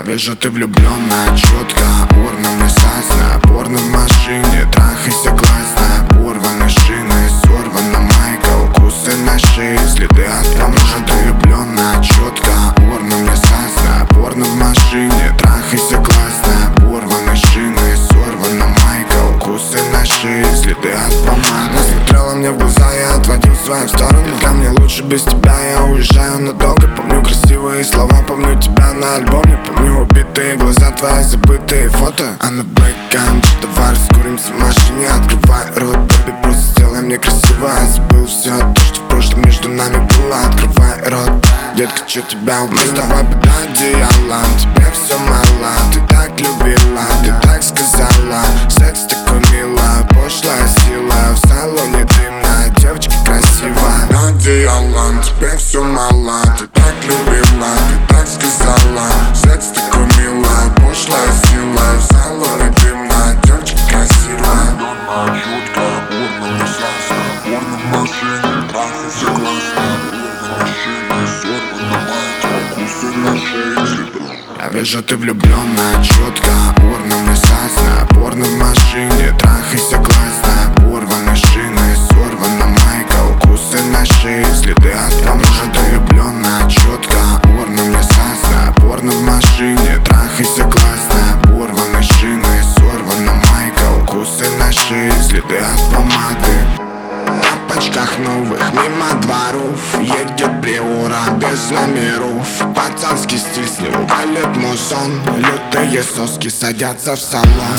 вижу, ты влюблённая, чётко. Урна мне сасна, порно в машине, трахайся классно. Порваны шины, сорвана майка, укусы на шее, следы от помады. Ты влюблённая, чётко. Урна мне сасна, порно в машине, трахайся классно. Порваны шины, сорвана майка, укусы на шее, следы от помады. Смотрела мне в глаза, я отводил свою сторону. Для мне лучше без тебя, я уезжаю надолго. Помню красивые слова, помню тебя на альбоме. Помню убитые глаза, твои забытые фото. А на бэкэнд, давай раскуримся в машине. Открывай рот, baby, просто сделай мне красиво. Я забыл все то, что в прошлом между нами было. Открывай рот, детка, чё тебя убило? Мы с тобой под одеялом, тебе все мало. Ты так любила, ты так сказала. Секс такой мило, пошлая сила. В салоне дымная, девочка красивая. Одеялом, тебе все мало. Ты так любила, ты так сказала. Секс такой мило, пошлая сила. В салоне дымная, девочка красивая. Чётко, порно мне сасна, порно в машине, трахайся классно. Порно машине, сорвана майка, укусы на шее, следы. Я вижу, ты влюблённая, чётко. Порно мне сасна, порно в машине, трахайся классно. Порваны шины, сорвана майка, укусы на шее, следы от помады. Ты влюблённая, чётко. Порно мне сасна, порно в машине, трахайся классно. Порваны шины, сорвана майка, укусы на шее, следы от помады. В тапочках новых мимо дворов едет Приора без номеров. Пацанский стиль, с него валит музон. Лютые соски садятся в салон.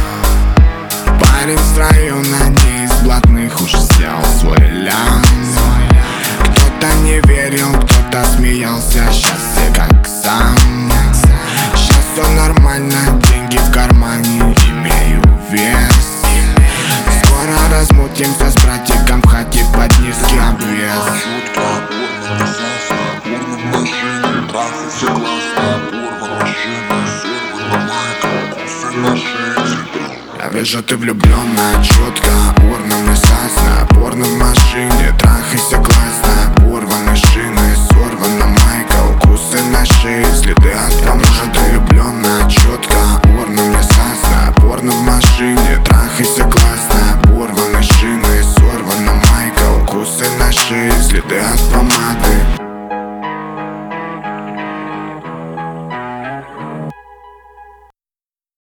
Парень с района, не из блатных, уже сделал свой лям. Кто-то не верил, кто-то смеялся, сейчас все как сам. Сейчас все нормально, деньги в кармане, имею вес. Скоро размутимся с братиком в хате под низкий обвес. Чётко, порно мне сасна, порно в машине, трахайся классно. Порно машине, сорвана майка, укусы на шее, следы. Я вижу, ты влюблённая, чётко. Порно мне сасна, порно в машине, трахайся классно. Порваны шины, сорвана майка, укусы на шее, следы от помады.